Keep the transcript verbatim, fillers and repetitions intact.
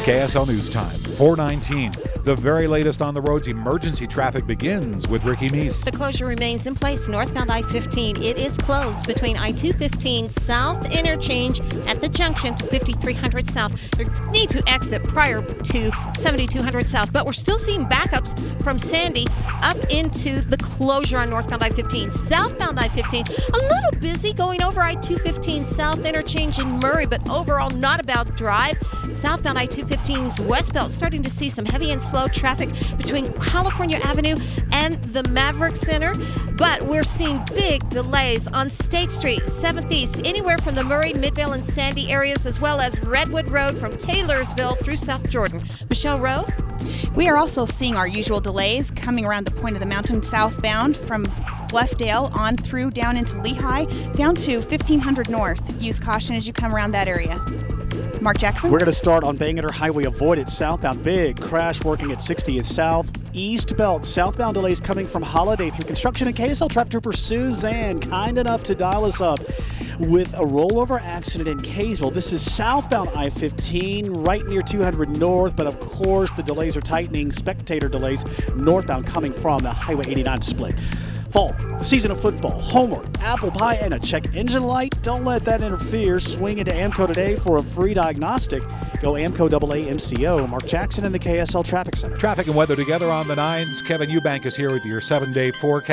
K S L News Time, four nineteen. The very latest on the roads. Emergency traffic begins with Ricky Meese. The closure remains in place northbound I fifteen. It is closed between I two fifteen South Interchange at the junction to fifty-three hundred South. You need to exit prior to seventy-two hundred South, but we're still seeing backups from Sandy up into the closure on northbound I fifteen. Southbound I fifteen, a little busy going over I two fifteen South Interchange in Murray, but overall not a bad drive. Southbound I two fifteen's westbound starting to see some heavy and slow traffic between California Avenue and the Maverick Center, but we're seeing big delays on State Street, seventh East, anywhere from the Murray, Midvale, and Sandy areas, as well as Redwood Road from Taylorsville through South Jordan. Michelle Rowe? We are also seeing our usual delays coming around the point of the mountain southbound from Bluffdale on through down into Lehigh, down to fifteen hundred North. Use caution as you come around that area. Mark Jackson? We're going to start on Bangerter Highway. Avoid it southbound. Big crash working at sixtieth South. East Belt. Southbound delays coming from Holiday through construction. And K S L Traffic Trooper Suzanne, kind enough to dial us up with a rollover accident in Kaysville. This is southbound I fifteen, right near two hundred North. But of course, the delays are tightening. Spectator delays northbound coming from the Highway eighty-nine split. Fall, the season of football, homework, apple pie, and a check engine light. Don't let that interfere. Swing into AAMCO today for a free diagnostic. Go AAMCO A A M C O. Mark Jackson in the K S L Traffic Center. Traffic and weather together on the nines. Kevin Eubank is here with your seven-day forecast.